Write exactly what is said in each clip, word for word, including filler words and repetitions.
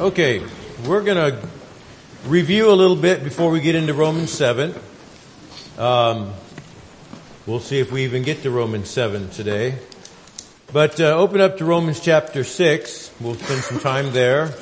Okay, we're going to review a little bit before we get into Romans seven. Um, we'll see if we even get to Romans seven today. But uh, open up to Romans chapter six. We'll spend some time there.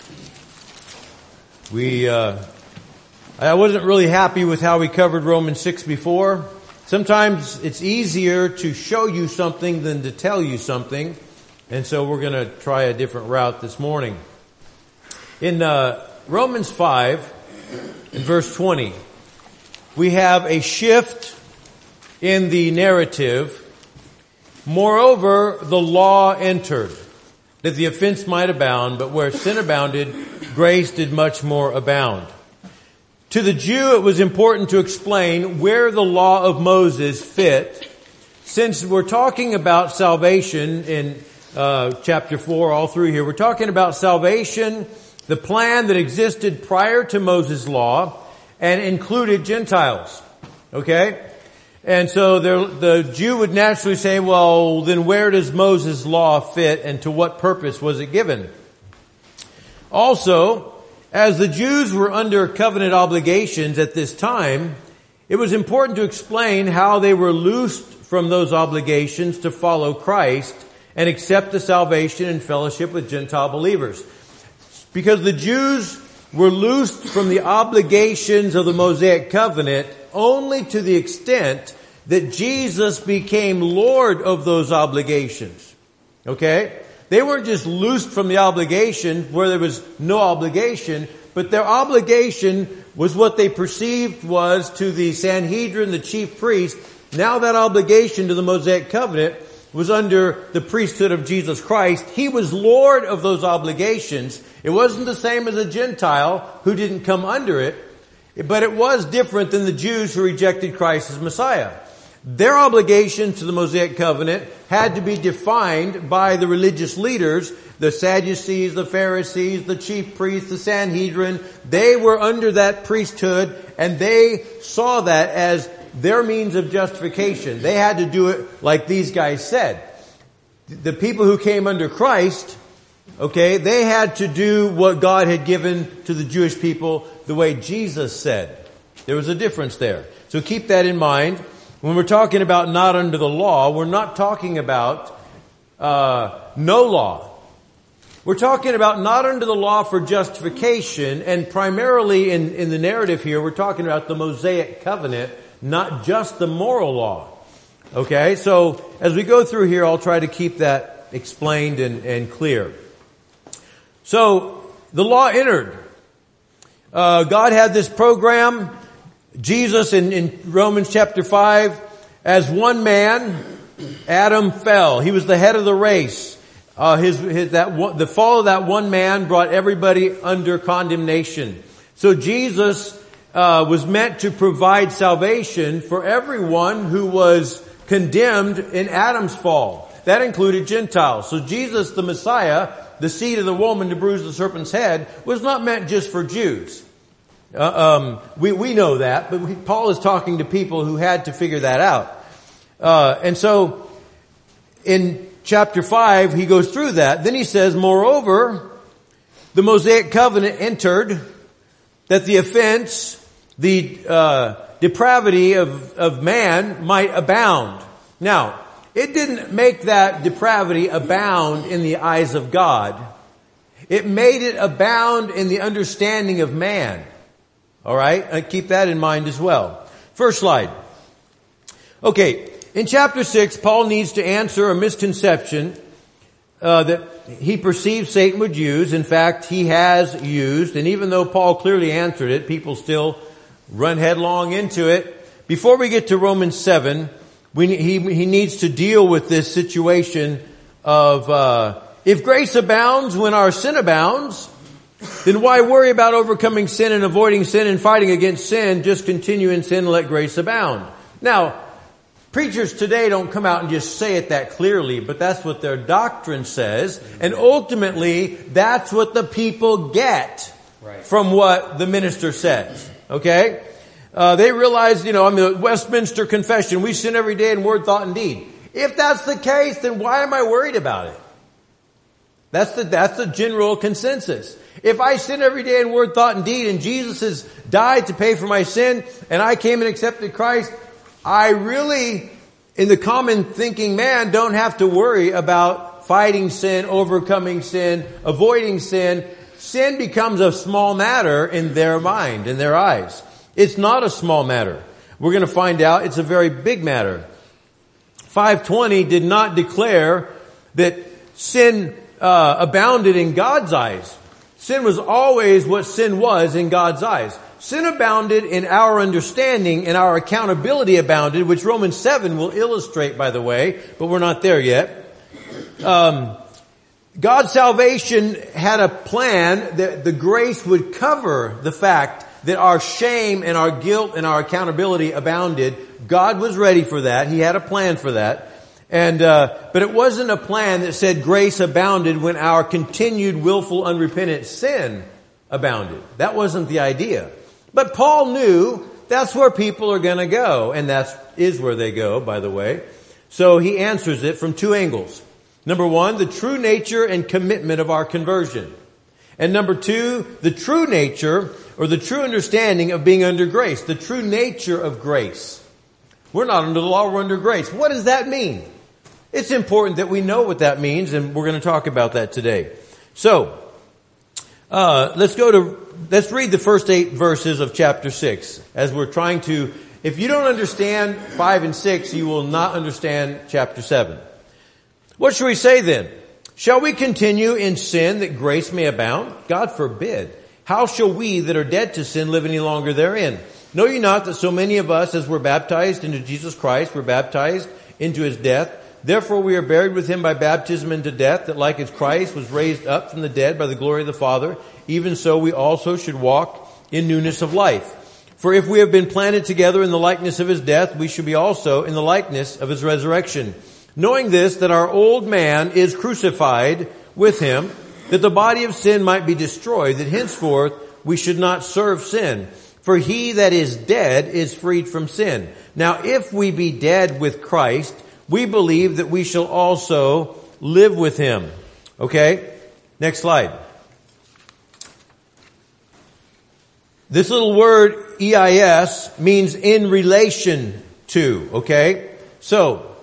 We, uh, I wasn't really happy with how we covered Romans six before. Sometimes it's easier to show you something than to tell you something. And so we're going to try a different route this morning. In uh, Romans five, in verse twenty, we have a shift in the narrative. Moreover, the law entered, that the offense might abound, but where sin abounded, grace did much more abound. To the Jew, it was important to explain where the law of Moses fit. Since we're talking about salvation in uh, chapter four, all through here, we're talking about salvation, the plan that existed prior to Moses' law, and included Gentiles. Okay? And so there, the Jew would naturally say, well, then where does Moses' law fit and to what purpose was it given? Also, as the Jews were under covenant obligations at this time, it was important to explain how they were loosed from those obligations to follow Christ and accept the salvation and fellowship with Gentile believers. Because the Jews were loosed from the obligations of the Mosaic covenant only to the extent that Jesus became Lord of those obligations. Okay? They weren't just loosed from the obligation where there was no obligation, but their obligation was what they perceived was to the Sanhedrin, the chief priest. Now that obligation to the Mosaic covenant was under the priesthood of Jesus Christ. He was Lord of those obligations. It wasn't the same as a Gentile who didn't come under it, but it was different than the Jews who rejected Christ as Messiah. Their obligation to the Mosaic covenant had to be defined by the religious leaders, the Sadducees, the Pharisees, the chief priests, the Sanhedrin. They were under that priesthood, and they saw that as their means of justification. They had to do it like these guys said. The people who came under Christ, okay, they had to do what God had given to the Jewish people the way Jesus said. There was a difference there. So keep that in mind. When we're talking about not under the law, we're not talking about uh no law. We're talking about not under the law for justification, and primarily in, in the narrative here, we're talking about the Mosaic covenant, not just the moral law. Okay, so as we go through here, I'll try to keep that explained and, and clear. So, the law entered. Uh, God had this program. Jesus in, in Romans chapter five, as one man, Adam fell. He was the head of the race. Uh, his, his, that one, the fall of that one man brought everybody under condemnation. So Jesus uh, was meant to provide salvation for everyone who was condemned in Adam's fall. That included Gentiles. So Jesus, the Messiah, the seed of the woman to bruise the serpent's head, was not meant just for Jews. Uh, um, we, we know that, but we, Paul is talking to people who had to figure that out. Uh, and so, in chapter five, he goes through that. Then he says, moreover, the Mosaic covenant entered that the offense, the uh, depravity of, of man might abound. Now, it didn't make that depravity abound in the eyes of God. It made it abound in the understanding of man. All right? Uh, keep that in mind as well. First slide. Okay. In chapter six, Paul needs to answer a misconception uh, that he perceives Satan would use. In fact, he has used. And even though Paul clearly answered it, people still run headlong into it. Before we get to Romans seven, we, he, he needs to deal with this situation of uh, if grace abounds when our sin abounds, then why worry about overcoming sin and avoiding sin and fighting against sin? Just continue in sin and let grace abound. Now, preachers today don't come out and just say it that clearly, but that's what their doctrine says. And ultimately, that's what the people get right from what the minister says. Okay? Uh, they realize, you know, I'm the Westminster Confession. We sin every day in word, thought, and deed. If that's the case, then why am I worried about it? That's the, that's the general consensus. If I sin every day in word, thought, and deed, and Jesus has died to pay for my sin, and I came and accepted Christ, I really, in the common thinking man, don't have to worry about fighting sin, overcoming sin, avoiding sin. Sin becomes a small matter in their mind, in their eyes. It's not a small matter. We're going to find out it's a very big matter. five twenty did not declare that sin uh, abounded in God's eyes. Sin was always what sin was in God's eyes. Sin abounded in our understanding, and our accountability abounded, which Romans seven will illustrate, by the way, but we're not there yet. Um, God's salvation had a plan that the grace would cover the fact that our shame and our guilt and our accountability abounded. God was ready for that. He had a plan for that. And, uh, but it wasn't a plan that said grace abounded when our continued willful unrepentant sin abounded. That wasn't the idea. But Paul knew that's where people are gonna go. And that is where they go, by the way. So he answers it from two angles. Number one, the true nature and commitment of our conversion. And number two, the true nature or the true understanding of being under grace. The true nature of grace. We're not under the law, we're under grace. What does that mean? It's important that we know what that means, and we're going to talk about that today. So, uh, let's go to, let's read the first eight verses of chapter six as we're trying to, if you don't understand five and six, you will not understand chapter seven. What shall we say then? Shall we continue in sin that grace may abound? God forbid. How shall we that are dead to sin live any longer therein? Know ye not that so many of us as were baptized into Jesus Christ were baptized into his death? Therefore we are buried with him by baptism into death, that like as Christ was raised up from the dead by the glory of the Father, even so we also should walk in newness of life. For if we have been planted together in the likeness of his death, we should be also in the likeness of his resurrection. Knowing this, that our old man is crucified with him, that the body of sin might be destroyed, that henceforth we should not serve sin. For he that is dead is freed from sin. Now if we be dead with Christ, we believe that we shall also live with him. Okay? Next slide. This little word, E I S, means in relation to. Okay? So,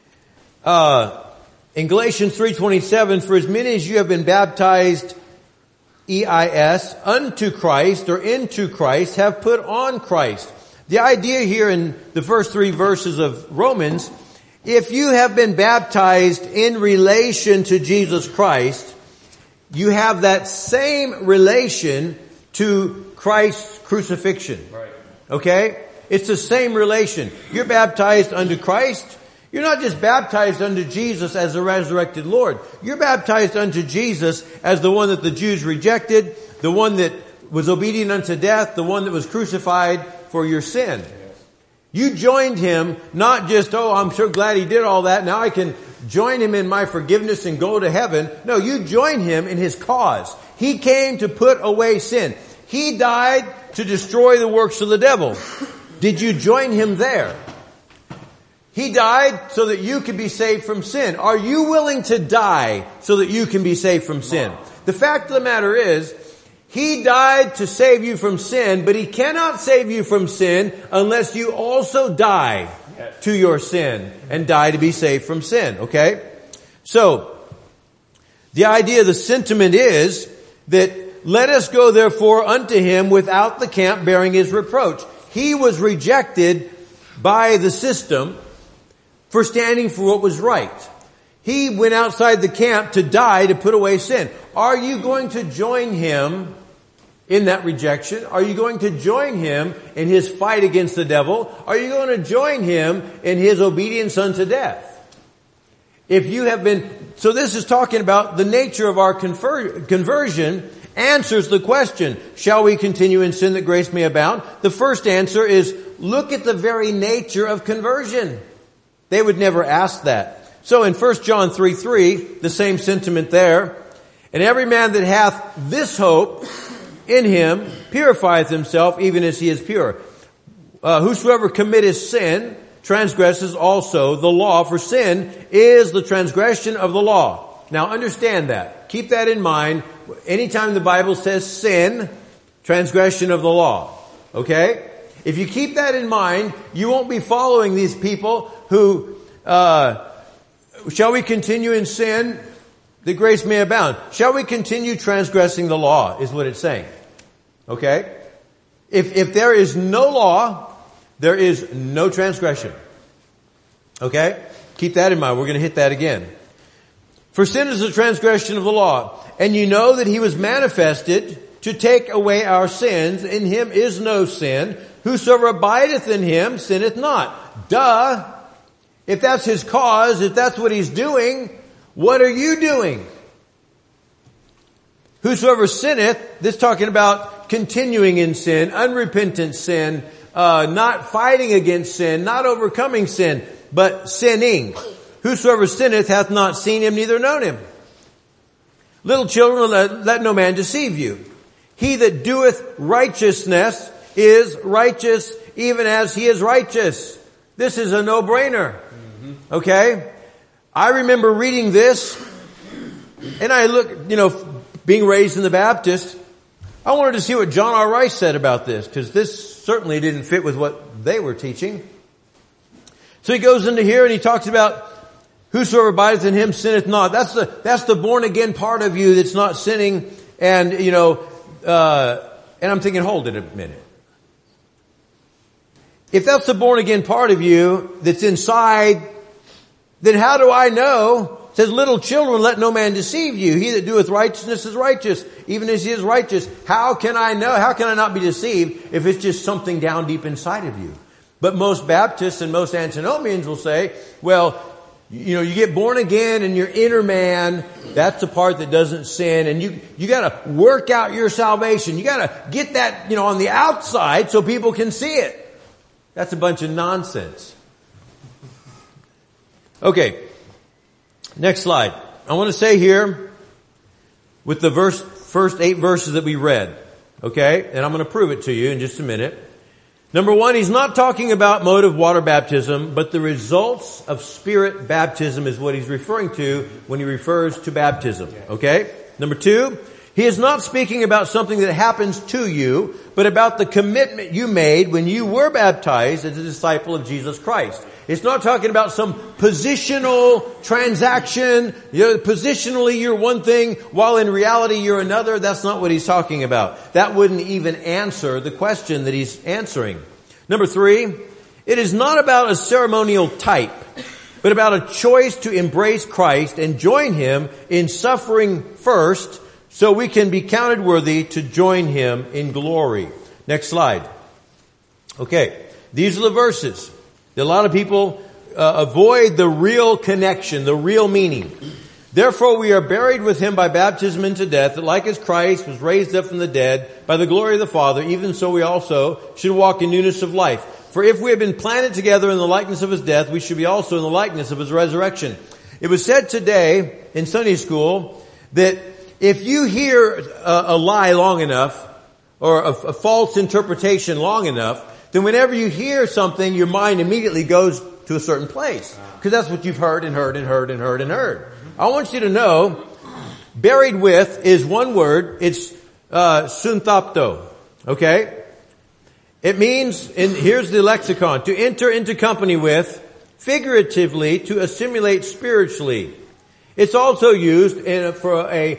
uh, in Galatians three twenty-seven, for as many as you have been baptized, E I S, unto Christ or into Christ, have put on Christ. The idea here in the first three verses of Romans, if you have been baptized in relation to Jesus Christ, you have that same relation to Christ's crucifixion. Right. Okay? It's the same relation. You're baptized unto Christ. You're not just baptized unto Jesus as the resurrected Lord. You're baptized unto Jesus as the one that the Jews rejected, the one that was obedient unto death, the one that was crucified for your sin. You joined him, not just, oh, I'm so glad he did all that. Now I can join him in my forgiveness and go to heaven. No, you joined him in his cause. He came to put away sin. He died to destroy the works of the devil. Did you join him there? He died so that you could be saved from sin. Are you willing to die so that you can be saved from sin? The fact of the matter is, he died to save you from sin, but he cannot save you from sin unless you also die to your sin and die to be saved from sin. Okay? So, the idea, the sentiment is that let us go therefore unto him without the camp bearing his reproach. He was rejected by the system for standing for what was right. He went outside the camp to die to put away sin. Are you going to join him in that rejection? Are you going to join him in his fight against the devil? Are you going to join him in his obedience unto death? If you have been, so this is talking about the nature of our conver- conversion answers the question, shall we continue in sin that grace may abound? The first answer is, look at the very nature of conversion. They would never ask that. So in First John three three, the same sentiment there. And every man that hath this hope in him purifieth himself even as he is pure. Uh, whosoever committeth sin transgresses also the law, for sin is the transgression of the law. Now understand that. Keep that in mind. Anytime the Bible says sin, transgression of the law. Okay? If you keep that in mind, you won't be following these people who, uh, shall we continue in sin that grace may abound? Shall we continue transgressing the law is what it's saying. Okay? If, if there is no law, there is no transgression. Okay? Keep that in mind. We're going to hit that again. For sin is the transgression of the law. And you know that he was manifested to take away our sins. In him is no sin. Whosoever abideth in him sinneth not. Duh. If that's his cause, if that's what he's doing, what are you doing? Whosoever sinneth, this talking about continuing in sin, unrepentant sin, uh, not fighting against sin, not overcoming sin, but sinning. Whosoever sinneth hath not seen him, neither known him. Little children, let, let no man deceive you. He that doeth righteousness is righteous, even as he is righteous. This is a no-brainer. Mm-hmm. Okay? I remember reading this, and I look, you know, being raised in the Baptist, I wanted to see what John R. Rice said about this, because this certainly didn't fit with what they were teaching. So he goes into here and he talks about whosoever abideth in him sinneth not. That's the, that's the born again part of you that's not sinning. And, you know, uh, and I'm thinking, hold it a minute. If that's the born again part of you that's inside, then how do I know? It says, little children, let no man deceive you. He that doeth righteousness is righteous, even as he is righteous. How can I know? How can I not be deceived if it's just something down deep inside of you? But most Baptists and most Antinomians will say, well, you know, you get born again and your inner man, that's the part that doesn't sin. And you, you gotta work out your salvation. You gotta get that, you know, on the outside so people can see it. That's a bunch of nonsense. Okay. Next slide. I want to say here, with the verse, first eight verses that we read, okay, and I'm going to prove it to you in just a minute. Number one, he's not talking about mode of water baptism, but the results of spirit baptism is what he's referring to when he refers to baptism, okay? Number two, he is not speaking about something that happens to you, but about the commitment you made when you were baptized as a disciple of Jesus Christ. It's not talking about some positional transaction. You know, positionally you're one thing, while in reality you're another. That's not what he's talking about. That wouldn't even answer the question that he's answering. Number three, it is not about a ceremonial type, but about a choice to embrace Christ and join him in suffering first, so we can be counted worthy to join him in glory. Next slide. Okay, these are the verses. A lot of people uh, avoid the real connection, the real meaning. Therefore we are buried with him by baptism into death, that like as Christ was raised up from the dead by the glory of the Father, even so we also should walk in newness of life. For if we have been planted together in the likeness of his death, we should be also in the likeness of his resurrection. It was said today in Sunday school that if you hear a, a lie long enough, or a, a false interpretation long enough, then whenever you hear something, your mind immediately goes to a certain place. Because that's what you've heard and heard and heard and heard and heard. I want you to know, buried with is one word. It's uh, sunthapto. Okay? It means, and here's the lexicon, to enter into company with, figuratively, to assimilate spiritually. It's also used in, for a,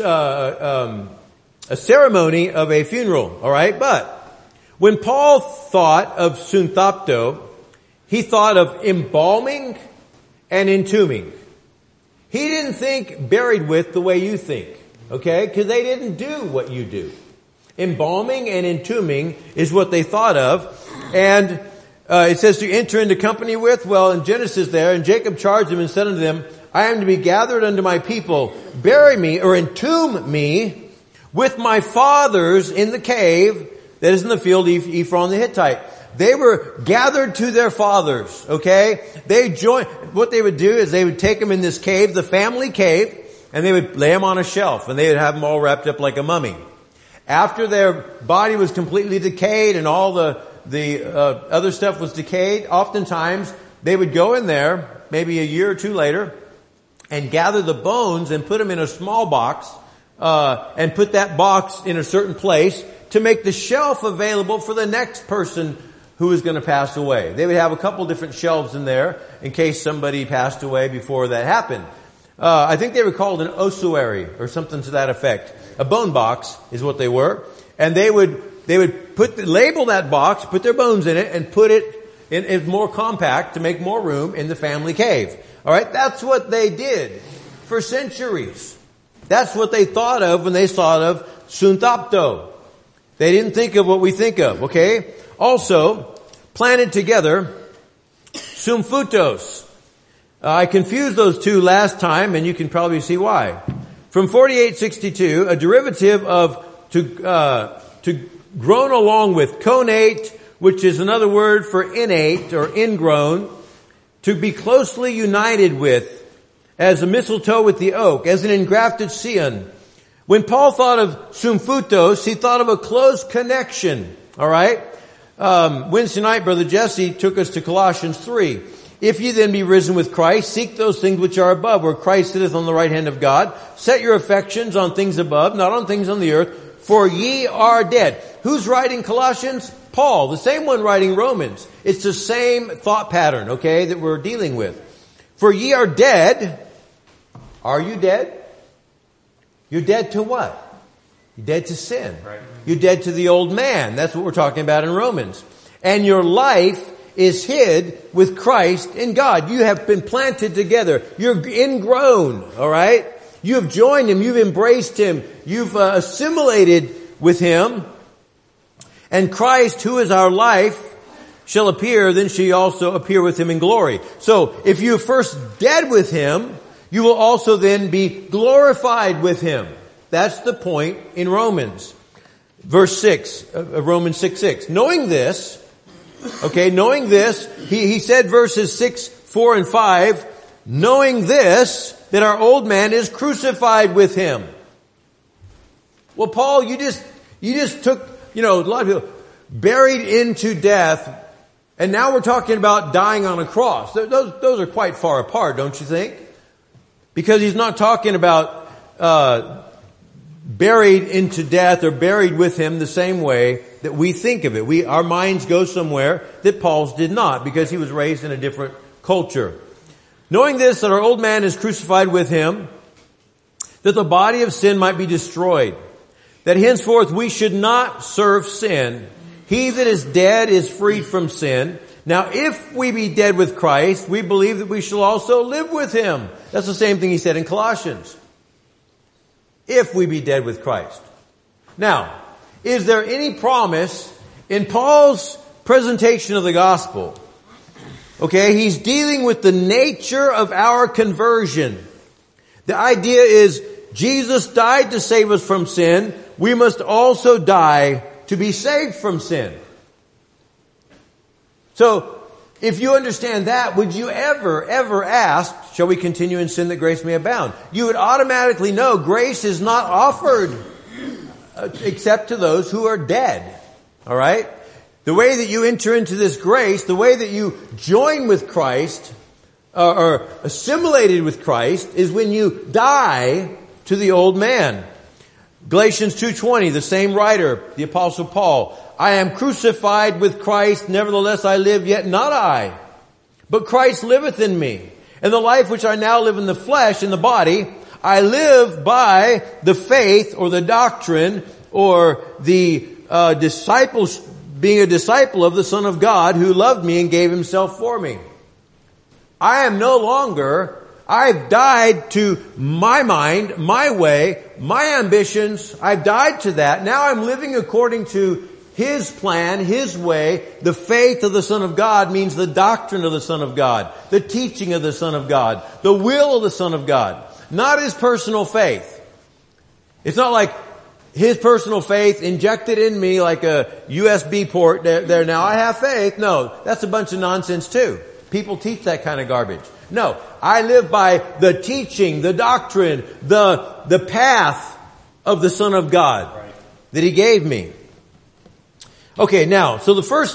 uh, um, a ceremony of a funeral. All right? But when Paul thought of sunthapto, he thought of embalming and entombing. He didn't think buried with the way you think, okay? Because they didn't do what you do. Embalming and entombing is what they thought of. And uh, it says to enter into company with, well, in Genesis there, and Jacob charged them and said unto them, I am to be gathered unto my people. Bury me, or entomb me, with my fathers in the cave that is in the field, Ephron the Hittite. They were gathered to their fathers, okay? They joined, what they would do is they would take them in this cave, the family cave, and they would lay them on a shelf, and they would have them all wrapped up like a mummy. After their body was completely decayed and all the, the uh, other stuff was decayed, oftentimes they would go in there, maybe a year or two later, and gather the bones and put them in a small box, uh, and put that box in a certain place to make the shelf available for the next person who is going to pass away. They would have a couple different shelves in there in case somebody passed away before that happened. Uh, I think they were called an ossuary or something to that effect. A bone box is what they were. And they would, they would put, the, label that box, put their bones in it, and put it in, in more compact to make more room in the family cave. Alright, that's what they did for centuries. That's what they thought of when they thought of sunthapto. They didn't think of what we think of, okay? Also, planted together, sumfutos. Uh, I confused those two last time, and you can probably see why. From forty-eight sixty-two, a derivative of to uh to grown along with, conate, which is another word for innate or ingrown, to be closely united with, as a mistletoe with the oak, as an engrafted scion. When Paul thought of sumfutos, he thought of a close connection. All right. Um, Wednesday night, Brother Jesse took us to Colossians three. If ye then be risen with Christ, seek those things which are above, where Christ sitteth on the right hand of God. Set your affections on things above, not on things on the earth, for ye are dead. Who's writing Colossians? Paul, the same one writing Romans. It's the same thought pattern, okay, that we're dealing with. For ye are dead. Are you dead? You're dead to what? You're dead to sin. Right. You're dead to the old man. That's what we're talking about in Romans. And your life is hid with Christ in God. You have been planted together. You're ingrown, all right? You have joined Him. You've embraced Him. You've uh, assimilated with Him. And Christ, who is our life, shall appear, then shall you also appear with Him in glory. So, if you're first dead with Him, you will also then be glorified with Him. That's the point in Romans. Verse six, uh, Romans six six. Knowing this, okay, knowing this, he, he said verses six, four, and five, knowing this, that our old man is crucified with Him. Well, Paul, you just, you just took, you know, a lot of people buried into death, and now we're talking about dying on a cross. Those, those are quite far apart, don't you think? Because he's not talking about, uh, buried into death or buried with Him the same way that we think of it. We, our minds go somewhere that Paul's did not, because he was raised in a different culture. Knowing this, that our old man is crucified with Him, that the body of sin might be destroyed, that henceforth we should not serve sin. He that is dead is freed from sin. Now if we be dead with Christ, we believe that we shall also live with Him. That's the same thing he said in Colossians. If we be dead with Christ. Now, is there any promise in Paul's presentation of the gospel? Okay, he's dealing with the nature of our conversion. The idea is Jesus died to save us from sin. We must also die to be saved from sin. So, if you understand that, would you ever, ever ask, shall we continue in sin that grace may abound? You would automatically know grace is not offered uh, except to those who are dead. All right? The way that you enter into this grace, the way that you join with Christ, uh, or assimilated with Christ, is when you die to the old man. Galatians two twenty, the same writer, the Apostle Paul, I am crucified with Christ, nevertheless I live, yet not I, but Christ liveth in me. And the life which I now live in the flesh, in the body, I live by the faith or the doctrine or the uh, disciples, being a disciple of the Son of God who loved me and gave Himself for me. I am no longer, I've died to my mind, my way, my ambitions. I've died to that. Now I'm living according to His plan, His way. The faith of the Son of God means the doctrine of the Son of God, the teaching of the Son of God, the will of the Son of God, not His personal faith. It's not like His personal faith injected in me like a U S B port there, there now I have faith. No, that's a bunch of nonsense too. People teach that kind of garbage. No, I live by the teaching, the doctrine, the, the path of the Son of God that He gave me. Okay, now, so the first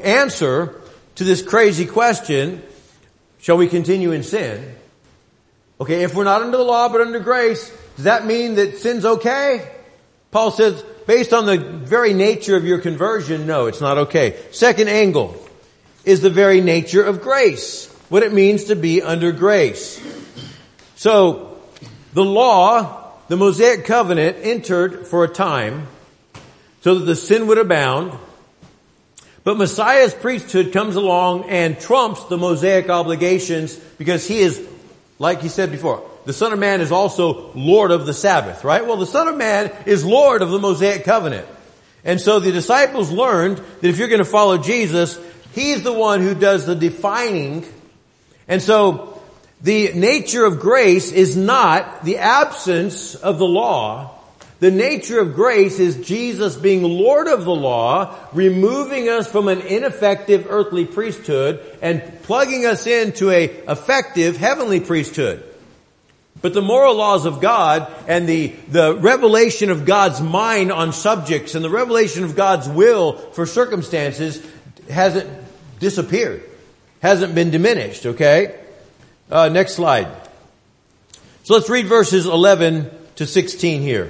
answer to this crazy question, shall we continue in sin, Okay, if we're not under the law but under grace, does that mean that sin's okay? Paul says, based on the very nature of your conversion, no, it's not okay. Second angle is the very nature of grace, what it means to be under grace. So, the law, the Mosaic covenant, entered for a time so that the sin would abound. But Messiah's priesthood comes along and trumps the Mosaic obligations because he is, like he said before, the Son of Man is also Lord of the Sabbath, right? Well, the Son of Man is Lord of the Mosaic covenant. And so the disciples learned that if you're going to follow Jesus, he's the one who does the defining. And so the nature of grace is not the absence of the law. The nature of grace is Jesus being Lord of the law, removing us from an ineffective earthly priesthood and plugging us into a effective heavenly priesthood. But the moral laws of God and the, the revelation of God's mind on subjects and the revelation of God's will for circumstances hasn't disappeared, hasn't been diminished, okay? Uh, next slide. So let's read verses eleven to sixteen here.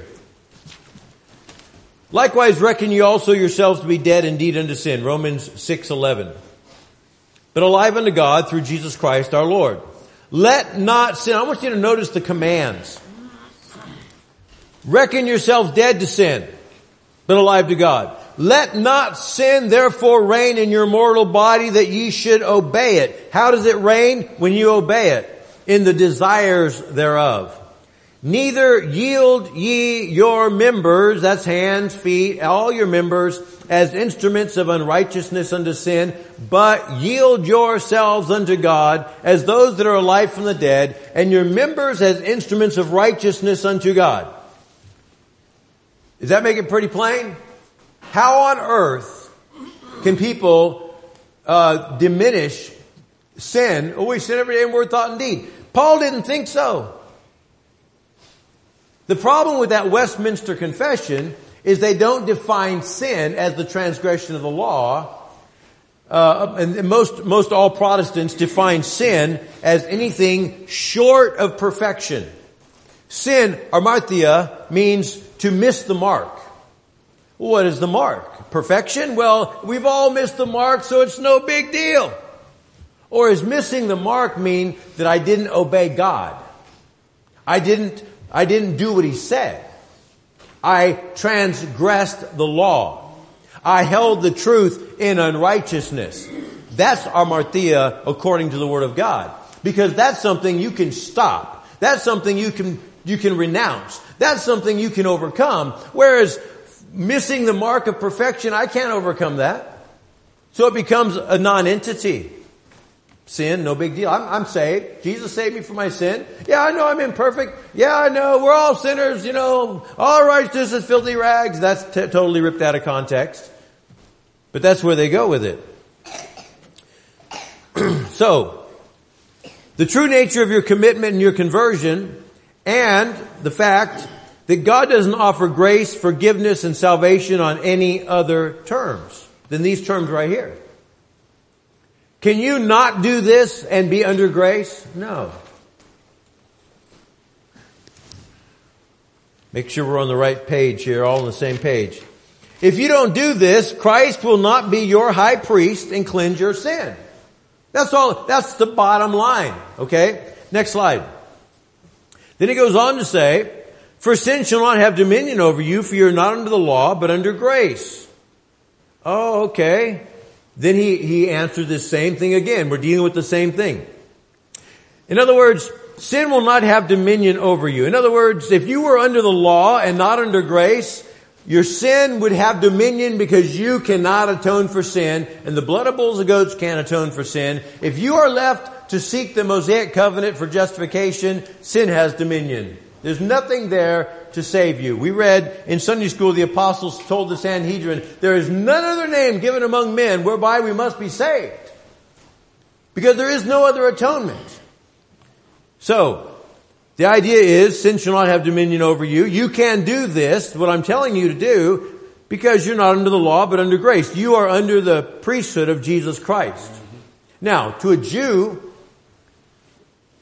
Likewise reckon ye also yourselves to be dead indeed unto sin. Romans six eleven. But alive unto God through Jesus Christ our Lord. Let not sin. I want you to notice the commands. Reckon yourselves dead to sin, but alive to God. Let not sin therefore reign in your mortal body that ye should obey it. How does it reign? When you obey it. In the desires thereof. Neither yield ye your members, that's hands, feet, all your members, as instruments of unrighteousness unto sin, but yield yourselves unto God as those that are alive from the dead, and your members as instruments of righteousness unto God. Does that make it pretty plain? How on earth can people uh, diminish sin? Oh, we sin every day in word, thought, and deed. Paul didn't think so. The problem with that Westminster Confession is they don't define sin as the transgression of the law. Uh, and most, most all Protestants define sin as anything short of perfection. Sin, amartia, means to miss the mark. What is the mark? Perfection? Well, we've all missed the mark, so it's no big deal. Or is missing the mark mean that I didn't obey God? I didn't I didn't do what he said. I transgressed the law. I held the truth in unrighteousness. That's amartia according to the Word of God. Because that's something you can stop. That's something you can, you can renounce. That's something you can overcome. Whereas missing the mark of perfection, I can't overcome that. So it becomes a non-entity. Sin, no big deal. I'm, I'm saved. Jesus saved me from my sin. Yeah, I know I'm imperfect. Yeah, I know. We're all sinners, you know. All righteousness is filthy rags. That's t- totally ripped out of context. But that's where they go with it. So, the true nature of your commitment and your conversion, and the fact that God doesn't offer grace, forgiveness, and salvation on any other terms than these terms right here. Can you not do this and be under grace? No. Make sure we're on the right page here, all on the same page. If you don't do this, Christ will not be your high priest and cleanse your sin. That's all, that's the bottom line. Okay? Next slide. Then he goes on to say, for sin shall not have dominion over you, for you are not under the law, but under grace. Oh, okay. Then he, he answered this same thing again. We're dealing with the same thing. In other words, sin will not have dominion over you. In other words, if you were under the law and not under grace, your sin would have dominion because you cannot atone for sin, and the blood of bulls and goats can't atone for sin. If you are left to seek the Mosaic covenant for justification, sin has dominion. There's nothing there to save you. We read in Sunday school, the apostles told the Sanhedrin, there is none other name given among men whereby we must be saved. Because there is no other atonement. So, the idea is, sin shall not have dominion over you. You can do this, what I'm telling you to do, because you're not under the law, but under grace. You are under the priesthood of Jesus Christ. Now, to a Jew,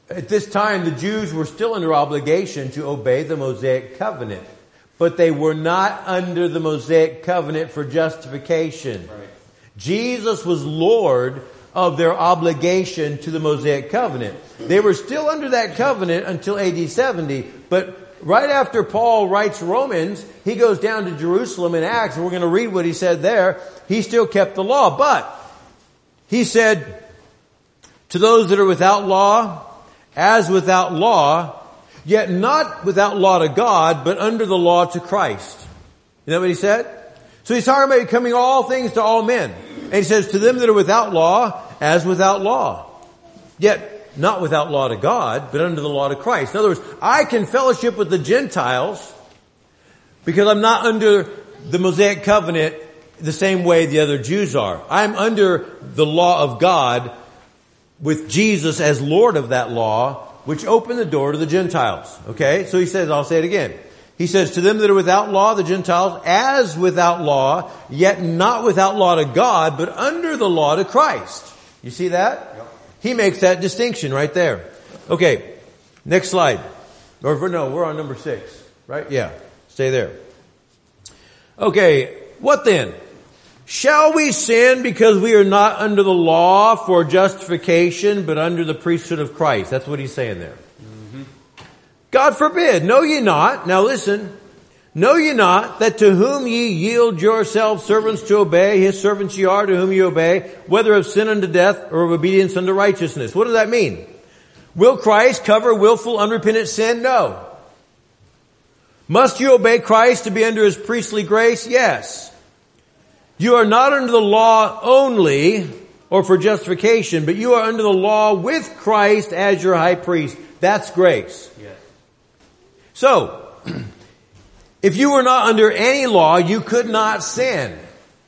At this time, the Jews were still under obligation to obey the Mosaic covenant, but they were not under the Mosaic covenant for justification. Right. Jesus was Lord of their obligation to the Mosaic covenant. They were still under that covenant until A D seventy, but right after Paul writes Romans, he goes down to Jerusalem in Acts, and we're going to read what he said there. He still kept the law, but he said, to those that are without law, as without law, yet not without law to God, but under the law to Christ. You know what he said? So he's talking about becoming all things to all men. And he says, to them that are without law, as without law. Yet not without law to God, but under the law to Christ. In other words, I can fellowship with the Gentiles because I'm not under the Mosaic covenant the same way the other Jews are. I'm under the law of God with Jesus as Lord of that law, which opened the door to the Gentiles. Okay? So he says, I'll say it again. He says, to them that are without law, the Gentiles, as without law, yet not without law to God, but under the law to Christ. You see that? Yep. He makes that distinction right there. Okay. Next slide. Or no, we're on number six. Right? Yeah. Stay there. Okay. What then? Shall we sin because we are not under the law for justification, but under the priesthood of Christ? That's what he's saying there. Mm-hmm. God forbid. Know ye not. Now listen. Know ye not that to whom ye yield yourselves servants to obey, his servants ye are to whom ye obey, whether of sin unto death or of obedience unto righteousness. What does that mean? Will Christ cover willful, unrepentant sin? No. Must you obey Christ to be under his priestly grace? Yes. You are not under the law only or for justification, but you are under the law with Christ as your high priest. That's grace. Yes. So, if you were not under any law, you could not sin.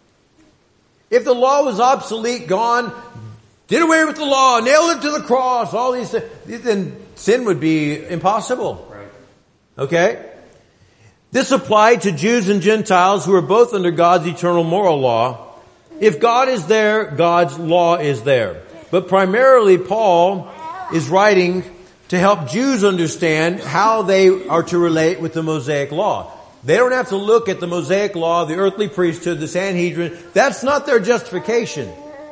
If the law was obsolete, gone, did away with the law, nailed it to the cross, all these things, then sin would be impossible. Right. Okay? This applied to Jews and Gentiles who are both under God's eternal moral law. If God is there, God's law is there. But primarily Paul is writing to help Jews understand how they are to relate with the Mosaic law. They don't have to look at the Mosaic law, the earthly priesthood, the Sanhedrin. That's not their justification.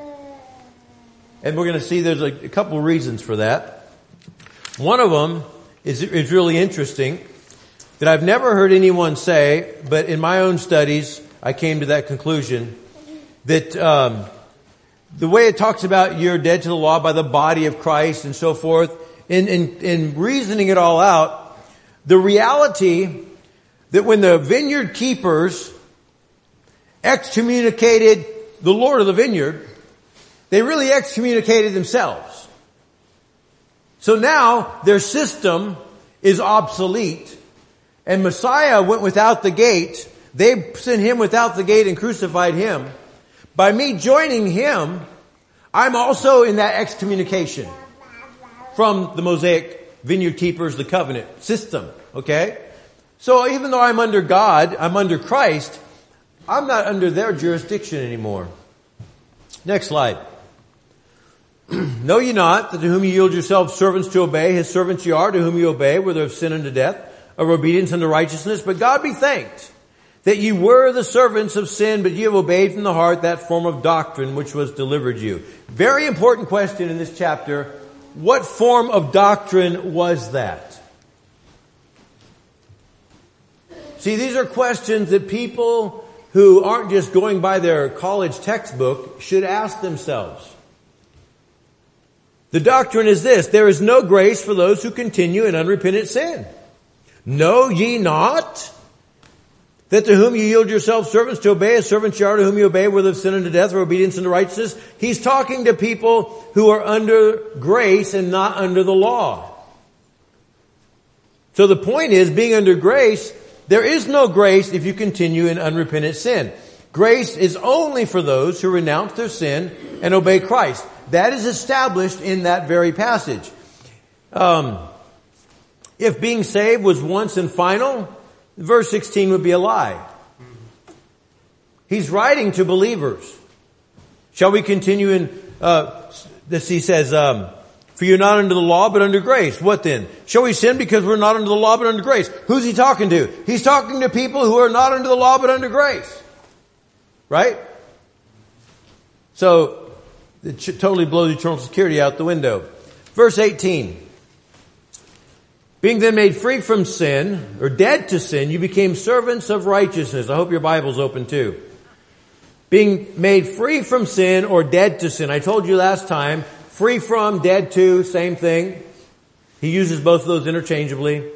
And we're going to see there's a, a couple of reasons for that. One of them is, is really interesting, that I've never heard anyone say, but in my own studies, I came to that conclusion, that um, the way it talks about you're dead to the law by the body of Christ and so forth, in, in, in reasoning it all out, the reality that when the vineyard keepers excommunicated the Lord of the vineyard, they really excommunicated themselves. So now their system is obsolete. And Messiah went without the gate. They sent him without the gate and crucified him. By me joining him, I'm also in that excommunication from the Mosaic vineyard keepers, the covenant system. Okay? So even though I'm under God, I'm under Christ, I'm not under their jurisdiction anymore. Next slide. Know ye not that to whom ye yield yourselves servants to obey, his servants ye are to whom ye obey, whether of sin unto death, of obedience unto righteousness? But God be thanked that ye were the servants of sin, but ye have obeyed from the heart that form of doctrine which was delivered you. Very important question in this chapter. What form of doctrine was that? See, these are questions that people who aren't just going by their college textbook should ask themselves. The doctrine is this: there is no grace for those who continue in unrepentant sin. Know ye not that to whom you yield yourselves servants to obey, as servants ye are to whom you obey, whether of sin unto death or obedience unto righteousness? He's talking to people who are under grace and not under the law. So the point is, being under grace, there is no grace if you continue in unrepentant sin. Grace is only for those who renounce their sin and obey Christ. That is established in that very passage. Um, if being saved was once and final, verse sixteen would be a lie. He's writing to believers. Shall we continue in, uh, this he says, um, For you're not under the law, but under grace. What then? Shall we sin because we're not under the law, but under grace? Who's he talking to? He's talking to people who are not under the law, but under grace. Right? So, it totally blows eternal security out the window. Verse eighteen. Being then made free from sin, or dead to sin, you became servants of righteousness. I hope your Bible's open too. Being made free from sin or dead to sin. I told you last time, free from, dead to, same thing. He uses both of those interchangeably.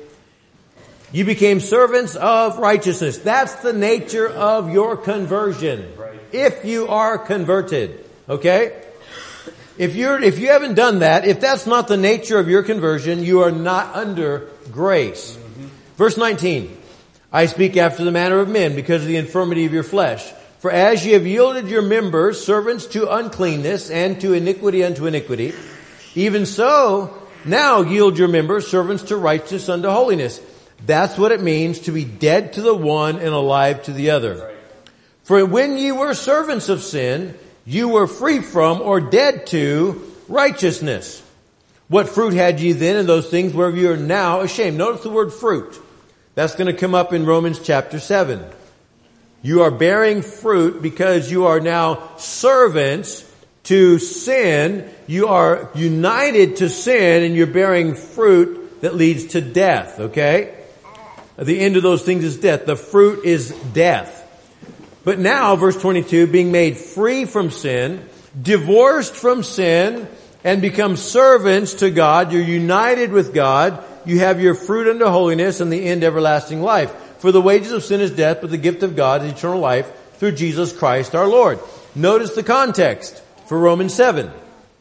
You became servants of righteousness. That's the nature of your conversion. Right. If you are converted. Okay? If you're, if you haven't done that, if that's not the nature of your conversion, you are not under grace. Mm-hmm. Verse nineteen. I speak after the manner of men because of the infirmity of your flesh. For as ye have yielded your members servants to uncleanness and to iniquity unto iniquity, even so now yield your members servants to righteousness unto holiness. That's what it means to be dead to the one and alive to the other. Right. For when ye were servants of sin, you were free from or dead to righteousness. What fruit had ye then in those things whereof you are now ashamed? Notice the word fruit. That's going to come up in Romans chapter seven. You are bearing fruit because you are now servants to sin. You are united to sin and you're bearing fruit that leads to death, okay? The end of those things is death. The fruit is death. But now, verse twenty-two, being made free from sin, divorced from sin, and become servants to God, you're united with God, you have your fruit unto holiness and the end everlasting life. For the wages of sin is death, but the gift of God is eternal life through Jesus Christ our Lord. Notice the context for Romans seven.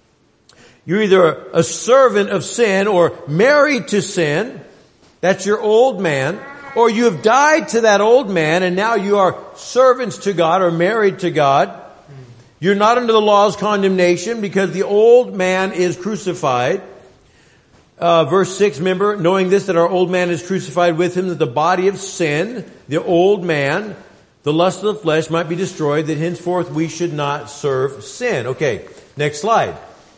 You're either a servant of sin or married to sin. That's your old man. Or you have died to that old man and now you are servants to God or married to God. You're not under the law's condemnation because the old man is crucified. Uh, verse six, remember, knowing this, that our old man is crucified with him, that the body of sin, the old man, the lust of the flesh might be destroyed, that henceforth we should not serve sin. Okay, next slide.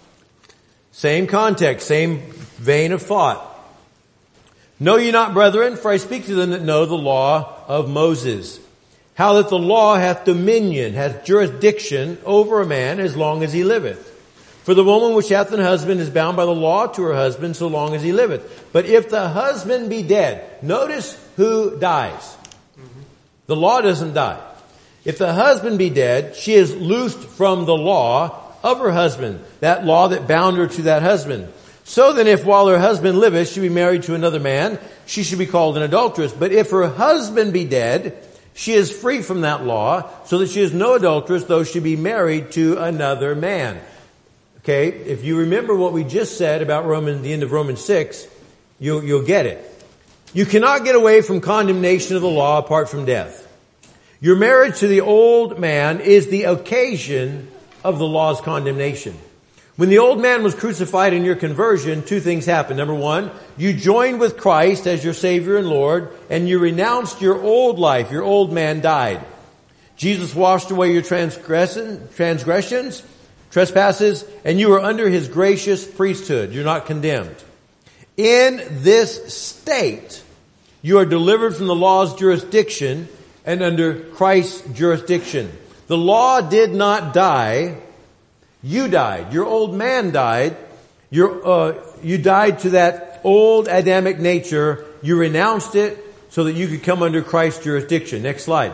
Same context, same vein of thought. Know ye not, brethren, for I speak to them that know the law of Moses, how that the law hath dominion, hath jurisdiction over a man as long as he liveth. For the woman which hath an husband is bound by the law to her husband so long as he liveth. But if the husband be dead, notice who dies. Mm-hmm. The law doesn't die. If the husband be dead, she is loosed from the law of her husband, that law that bound her to that husband. So then if while her husband liveth she be married to another man, she should be called an adulteress. But if her husband be dead, she is free from that law, so that she is no adulteress, though she be married to another man. Okay, if you remember what we just said about Romans, the end of Romans six, you'll, you'll get it. You cannot get away from condemnation of the law apart from death. Your marriage to the old man is the occasion of the law's condemnation. When the old man was crucified in your conversion, two things happened. Number one, you joined with Christ as your Savior and Lord, and you renounced your old life. Your old man died. Jesus washed away your transgressions, trespasses, and you are under His gracious priesthood. You're not condemned. In this state, you are delivered from the law's jurisdiction and under Christ's jurisdiction. The law did not die. You died. Your old man died. Your, uh, you died to that old Adamic nature. You renounced it so that you could come under Christ's jurisdiction. Next slide.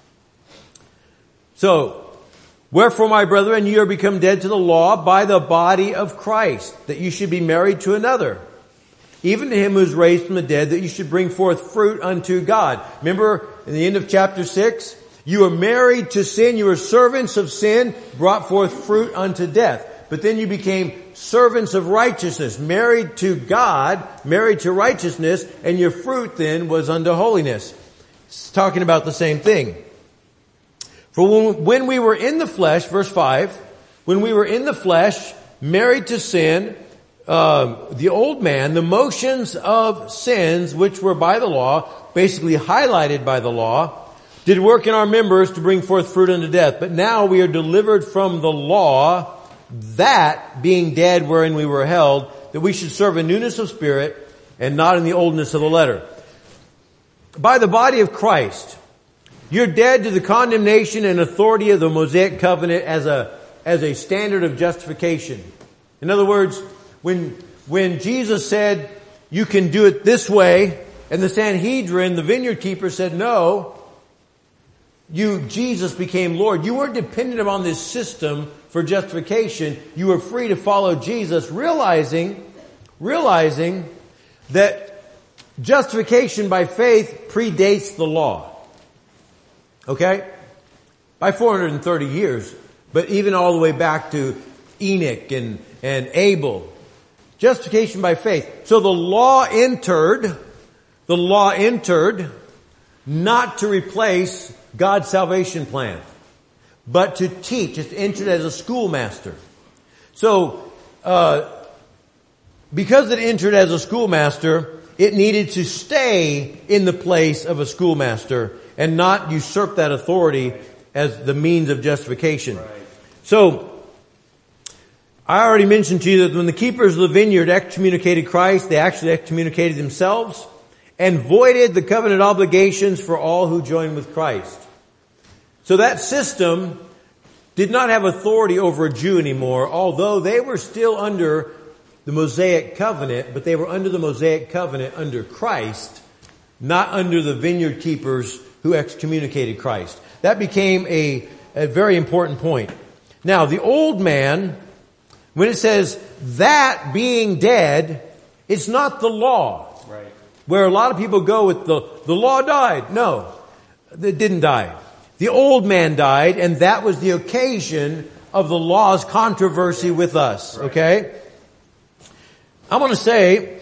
So, wherefore, my brethren, ye are become dead to the law by the body of Christ, that you should be married to another, even to him who is raised from the dead, that you should bring forth fruit unto God. Remember, in the end of chapter six, you were married to sin, you were servants of sin, brought forth fruit unto death. But then you became servants of righteousness, married to God, married to righteousness, and your fruit then was unto holiness. It's talking about the same thing. For when, when we were in the flesh, verse five, when we were in the flesh, married to sin, uh, the old man, the motions of sins, which were by the law, basically highlighted by the law, did work in our members to bring forth fruit unto death. But now we are delivered from the law that being dead wherein we were held, that we should serve in newness of spirit and not in the oldness of the letter. By the body of Christ, you're dead to the condemnation and authority of the Mosaic covenant as a, as a standard of justification. In other words, when, when Jesus said, you can do it this way, and the Sanhedrin, the vineyard keeper, said no, you, Jesus became Lord. You weren't dependent upon this system for justification. You were free to follow Jesus, realizing, realizing that justification by faith predates the law. Okay? By four hundred thirty years. But even all the way back to Enoch and, and Abel. Justification by faith. So the law entered, the law entered not to replace God's salvation plan, but to teach. It entered as a schoolmaster. So, uh, because it entered as a schoolmaster, it needed to stay in the place of a schoolmaster and not usurp that authority as the means of justification. Right. So, I already mentioned to you that when the keepers of the vineyard excommunicated Christ, they actually excommunicated themselves and voided the covenant obligations for all who joined with Christ. So that system did not have authority over a Jew anymore, although they were still under the Mosaic covenant, but they were under the Mosaic covenant under Christ, not under the vineyard keepers who excommunicated Christ. That became a, a very important point. Now, the old man, when it says that being dead, it's not the law. Right. Where a lot of people go with the, the law died. No, it didn't die. The old man died, and that was the occasion of the law's controversy with us. Right. Okay? I want to say,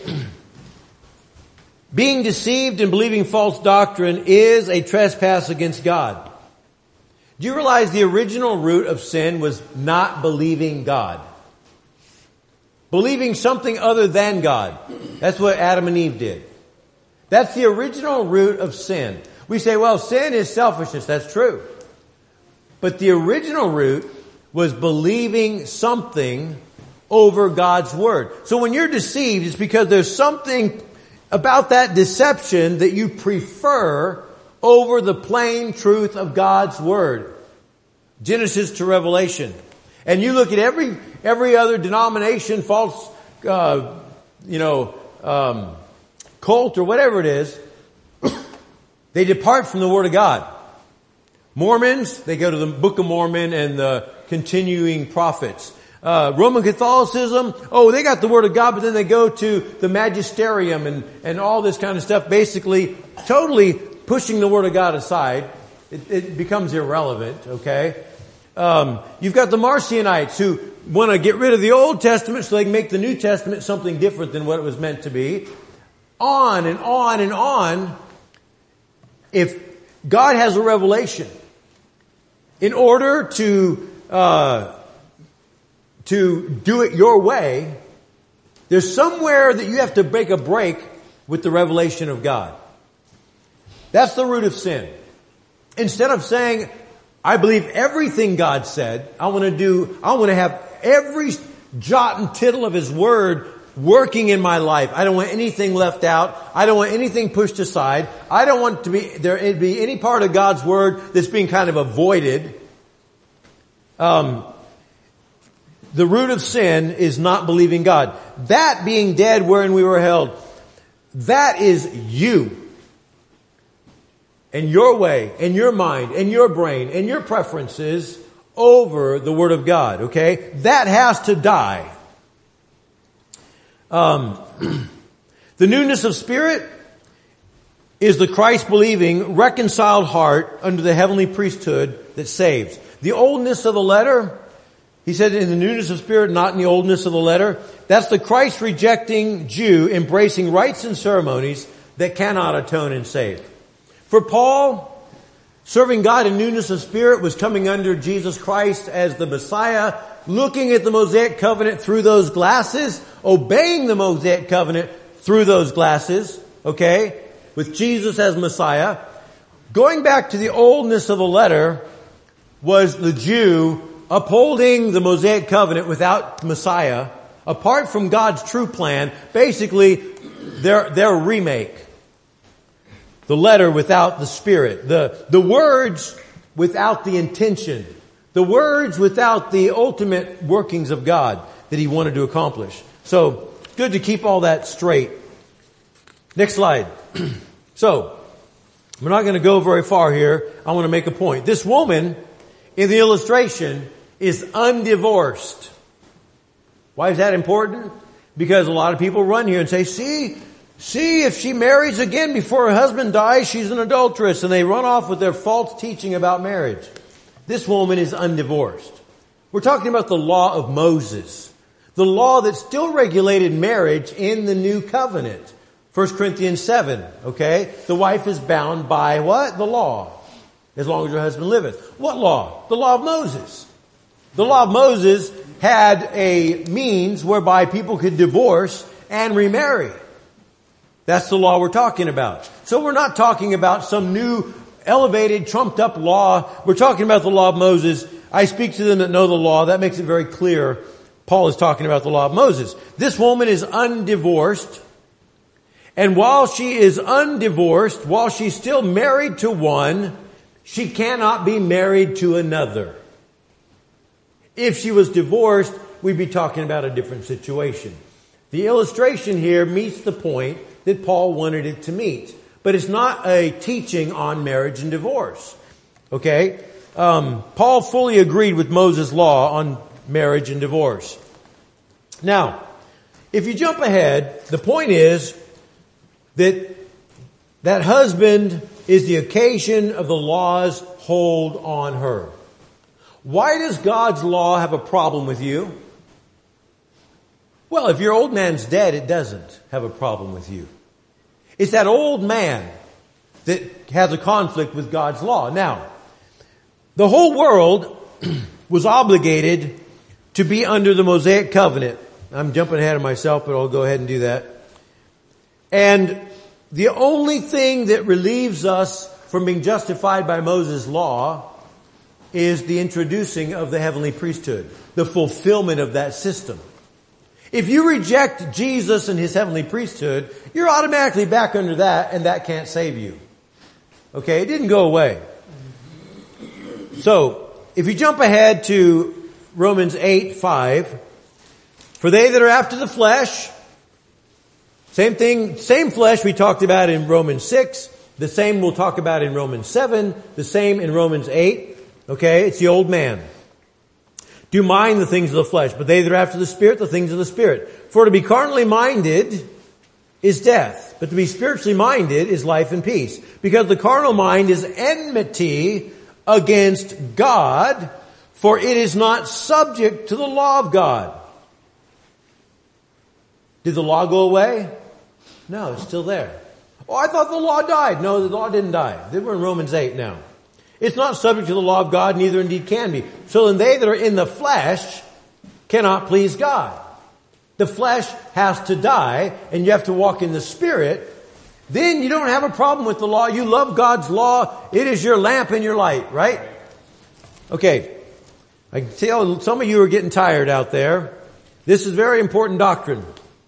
being deceived and believing false doctrine is a trespass against God. Do you realize the original root of sin was not believing God? Believing something other than God. That's what Adam and Eve did. That's the original root of sin. We say, well, sin is selfishness. That's true. But the original root was believing something over God's Word. So when you're deceived, it's because there's something about that deception that you prefer over the plain truth of God's Word. Genesis to Revelation. And you look at every every other denomination, false, uh, you know, um, cult or whatever it is, they depart from the Word of God. Mormons, they go to the Book of Mormon and the continuing prophets. Uh, Roman Catholicism, oh, they got the Word of God, but then they go to the magisterium and, and all this kind of stuff, basically totally pushing the Word of God aside. It, it becomes irrelevant, okay? Um, you've got the Marcionites who want to get rid of the Old Testament so they can make the New Testament something different than what it was meant to be. On and on and on. If God has a revelation, in order to uh, to do it your way, there's somewhere that you have to break a break with the revelation of God. That's the root of sin. Instead of saying, I believe everything God said, I want to do, I want to have every jot and tittle of His Word working in my life. I don't want anything left out. I don't want anything pushed aside. I don't want to be, there to be any part of God's Word that's being kind of avoided. Um, the root of sin is not believing God. That being dead wherein we were held, that is you. And your way, and your mind, and your brain, and your preferences over the Word of God, okay? That has to die. Um, the newness of spirit is the Christ-believing, reconciled heart under the heavenly priesthood that saves. The oldness of the letter, he said in the newness of spirit, not in the oldness of the letter. That's the Christ-rejecting Jew embracing rites and ceremonies that cannot atone and save. For Paul, serving God in newness of spirit was coming under Jesus Christ as the Messiah, looking at the Mosaic covenant through those glasses, obeying the Mosaic covenant through those glasses, okay, with Jesus as Messiah. Going back to the oldness of the letter was the Jew upholding the Mosaic covenant without Messiah, apart from God's true plan, basically they're, they're a remake. The letter without the spirit. The, the words without the intention. The words without the ultimate workings of God that He wanted to accomplish. So, good to keep all that straight. Next slide. So, we're not going to go very far here. I want to make a point. This woman in the illustration is undivorced. Why is that important? Because a lot of people run here and say, see, see, if she marries again before her husband dies, she's an adulteress. And they run off with their false teaching about marriage. This woman is undivorced. We're talking about the law of Moses. The law that still regulated marriage in the new covenant. First Corinthians seven, okay? The wife is bound by what? The law. As long as her husband liveth. What law? The law of Moses. The law of Moses had a means whereby people could divorce and remarry. That's the law we're talking about. So we're not talking about some new, elevated, trumped up law. We're talking about the law of Moses. I speak to them that know the law. That makes it very clear. Paul is talking about the law of Moses. This woman is undivorced. And while she is undivorced, while she's still married to one, she cannot be married to another. If she was divorced, we'd be talking about a different situation. The illustration here meets the point that Paul wanted it to meet. But it's not a teaching on marriage and divorce. Okay? Um, Paul fully agreed with Moses' law on marriage and divorce. Now, if you jump ahead, the point is that that husband is the occasion of the law's hold on her. Why does God's law have a problem with you? Well, if your old man's dead, it doesn't have a problem with you. It's that old man that has a conflict with God's law. Now, the whole world was obligated to be under the Mosaic covenant. I'm jumping ahead of myself, but I'll go ahead and do that. And the only thing that relieves us from being justified by Moses' law is the introducing of the heavenly priesthood, the fulfillment of that system. If you reject Jesus and His heavenly priesthood, you're automatically back under that, and that can't save you. Okay, it didn't go away. So, if you jump ahead to Romans eight five, for they that are after the flesh, same thing, same flesh we talked about in Romans six, the same we'll talk about in Romans seven, the same in Romans eight, okay, it's the old man. Do mind the things of the flesh, but they that are after the Spirit, the things of the Spirit. For to be carnally minded is death, but to be spiritually minded is life and peace. Because the carnal mind is enmity against God, for it is not subject to the law of God. Did the law go away? No, it's still there. Oh, I thought the law died. No, the law didn't die. We're in Romans eight now. It's not subject to the law of God, neither indeed can be. So then they that are in the flesh cannot please God. The flesh has to die, and you have to walk in the Spirit. Then you don't have a problem with the law. You love God's law. It is your lamp and your light, right? Okay. I can tell some of you are getting tired out there. This is very important doctrine.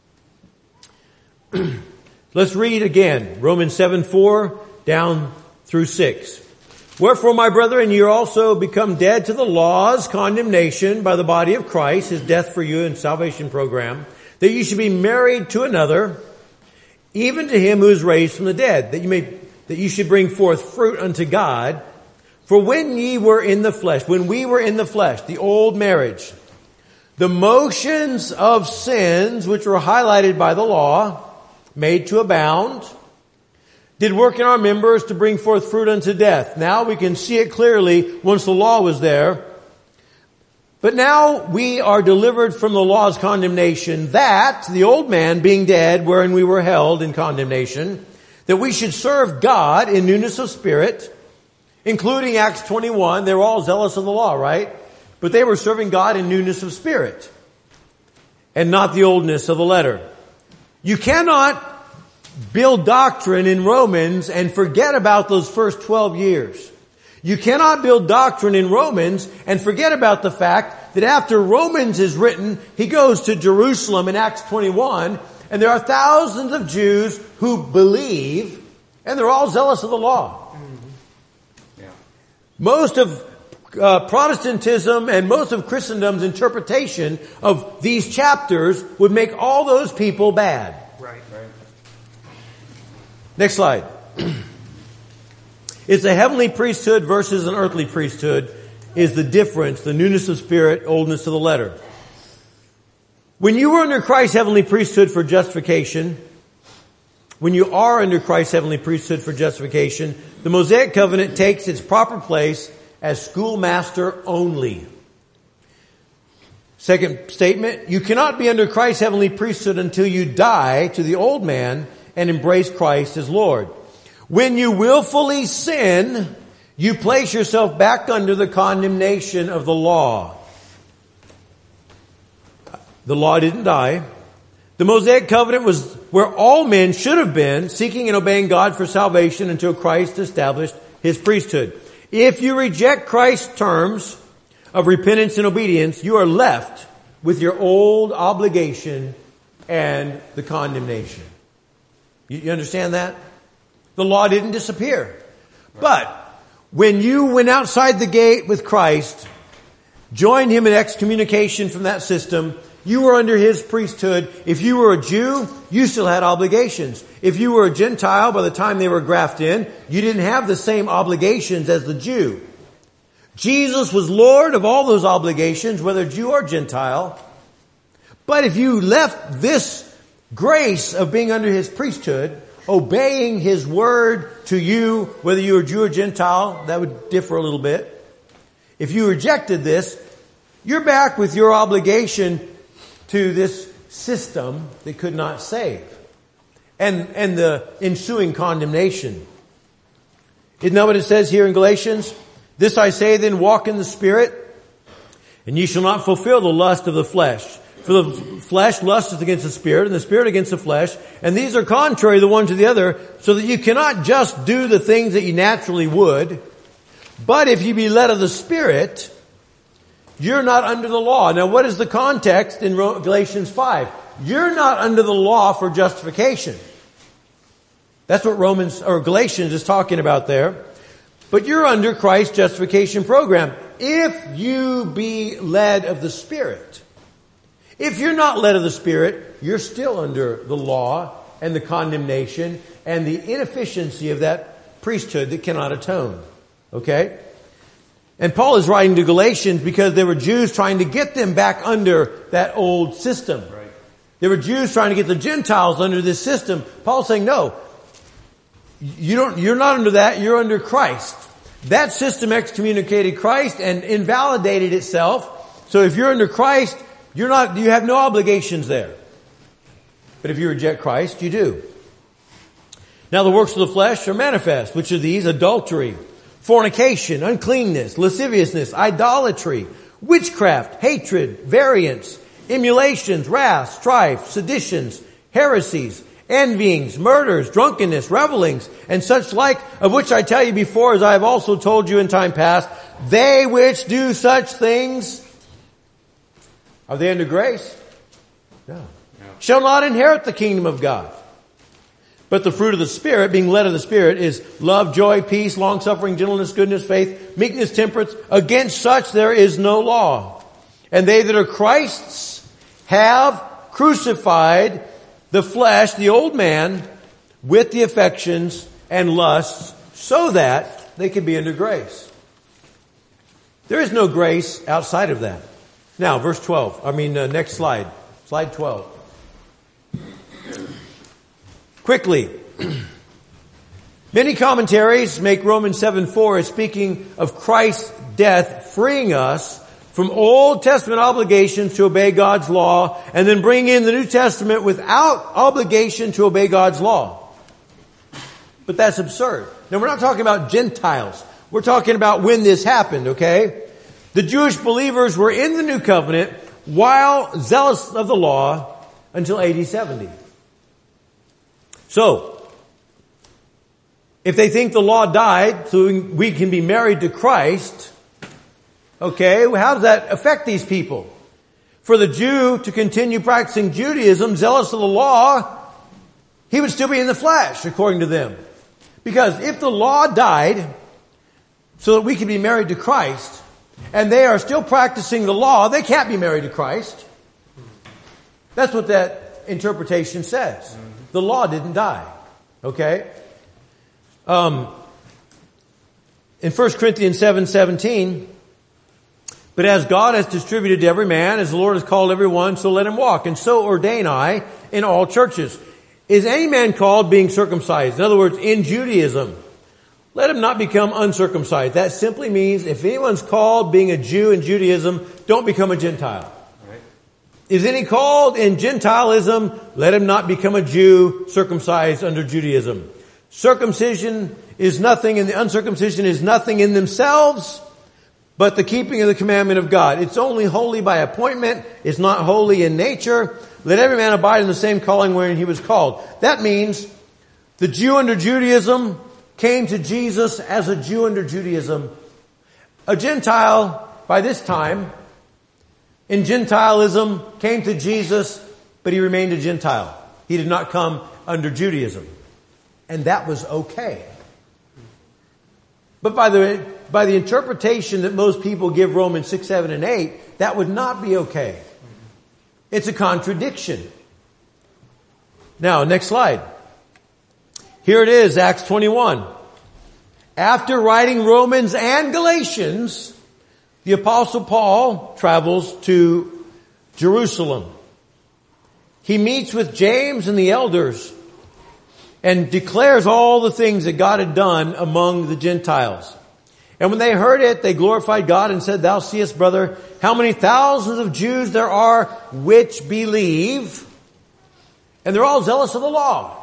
Let's read again. Romans seven four down through six. Wherefore, my brethren, ye are also become dead to the law's condemnation by the body of Christ, His death for you and salvation program, that ye should be married to another, even to Him who is raised from the dead, that you may, that ye should bring forth fruit unto God. For when ye were in the flesh, when we were in the flesh, the old marriage, the motions of sins, which were highlighted by the law, made to abound, did work in our members to bring forth fruit unto death. Now we can see it clearly once the law was there. But now we are delivered from the law's condemnation, that, the old man being dead, wherein we were held in condemnation, that we should serve God in newness of spirit, including Acts twenty-one. They were all zealous of the law, right? But they were serving God in newness of spirit, and not the oldness of the letter. You cannot build doctrine in Romans and forget about those first twelve years. You cannot build doctrine in Romans and forget about the fact that after Romans is written, he goes to Jerusalem in Acts twenty-one, and there are thousands of Jews who believe, and they're all zealous of the law. Mm-hmm. Yeah. Most of uh, Protestantism and most of Christendom's interpretation of these chapters would make all those people bad. Right, right. Next slide. It's a heavenly priesthood versus an earthly priesthood is the difference, the newness of spirit, oldness of the letter. When you were under Christ's heavenly priesthood for justification, when you are under Christ's heavenly priesthood for justification, the Mosaic covenant takes its proper place as schoolmaster only. Second statement, you cannot be under Christ's heavenly priesthood until you die to the old man and embrace Christ as Lord. When you willfully sin, you place yourself back under the condemnation of the law. The law didn't die. The Mosaic covenant was where all men should have been, seeking and obeying God for salvation until Christ established his priesthood. If you reject Christ's terms of repentance and obedience, you are left with your old obligation and the condemnation. You, you understand that? The law didn't disappear. But when you went outside the gate with Christ, joined him in excommunication from that system, you were under his priesthood. If you were a Jew, you still had obligations. If you were a Gentile, by the time they were grafted in, you didn't have the same obligations as the Jew. Jesus was Lord of all those obligations, whether Jew or Gentile. But if you left this grace of being under his priesthood, obeying his word to you, whether you were Jew or Gentile, that would differ a little bit. If you rejected this, you're back with your obligation to this system that could not save. And, and the ensuing condemnation. Isn't that what it says here in Galatians? This I say then, walk in the Spirit, and ye shall not fulfill the lust of the flesh. For the flesh lusteth against the Spirit, and the Spirit against the flesh, and these are contrary the one to the other, so that you cannot just do the things that you naturally would. But if you be led of the Spirit, you're not under the law. Now what is the context in Galatians five? You're not under the law for justification. That's what Romans, or Galatians is talking about there. But you're under Christ's justification program. If you be led of the Spirit. If you're not led of the Spirit, you're still under the law and the condemnation and the inefficiency of that priesthood that cannot atone. Okay? And Paul is writing to Galatians because there were Jews trying to get them back under that old system. Right. There were Jews trying to get the Gentiles under this system. Paul's saying, no, you don't, you're not under that, you're under Christ. That system excommunicated Christ and invalidated itself. So if you're under Christ, You're not, you have no obligations there. But if you reject Christ, you do. Now the works of the flesh are manifest, which are these: adultery, fornication, uncleanness, lasciviousness, idolatry, witchcraft, hatred, variance, emulations, wrath, strife, seditions, heresies, envyings, murders, drunkenness, revelings, and such like, of which I tell you before, as I have also told you in time past, they which do such things, are they under grace? No. no. Shall not inherit the kingdom of God. But the fruit of the Spirit, being led of the Spirit, is love, joy, peace, long-suffering, gentleness, goodness, faith, meekness, temperance. Against such there is no law. And they that are Christ's have crucified the flesh, the old man, with the affections and lusts, so that they can be under grace. There is no grace outside of that. Now, verse twelve. I mean, uh, next slide. Slide twelve. Quickly. Many commentaries make Romans seven four as speaking of Christ's death, freeing us from Old Testament obligations to obey God's law, and then bring in the New Testament without obligation to obey God's law. But that's absurd. Now, we're not talking about Gentiles. We're talking about when this happened, okay? The Jewish believers were in the New Covenant while zealous of the law until A D seventy. So, if they think the law died so we can be married to Christ, okay, how does that affect these people? For the Jew to continue practicing Judaism, zealous of the law, he would still be in the flesh, according to them. Because if the law died so that we could be married to Christ, and they are still practicing the law, they can't be married to Christ. That's what that interpretation says. The law didn't die. Okay? Um, in First Corinthians seven seventeen, but as God has distributed to every man, as the Lord has called every one, so let him walk. And so ordain I in all churches. Is any man called being circumcised? In other words, in Judaism, let him not become uncircumcised. That simply means if anyone's called being a Jew in Judaism, don't become a Gentile. Right. Is any called in Gentilism? Let him not become a Jew circumcised under Judaism. Circumcision is nothing and the uncircumcision is nothing in themselves, but the keeping of the commandment of God. It's only holy by appointment. It's not holy in nature. Let every man abide in the same calling wherein he was called. That means the Jew under Judaism came to Jesus as a Jew under Judaism. A Gentile, by this time, in Gentilism, came to Jesus, but he remained a Gentile. He did not come under Judaism. And that was okay. But by the, by the interpretation that most people give Romans six, seven, and eight, that would not be okay. It's a contradiction. Now, next slide. Here it is, Acts twenty-one. After writing Romans and Galatians, the Apostle Paul travels to Jerusalem. He meets with James and the elders and declares all the things that God had done among the Gentiles. And when they heard it, they glorified God and said, Thou seest, brother, how many thousands of Jews there are which believe, and they're all zealous of the law.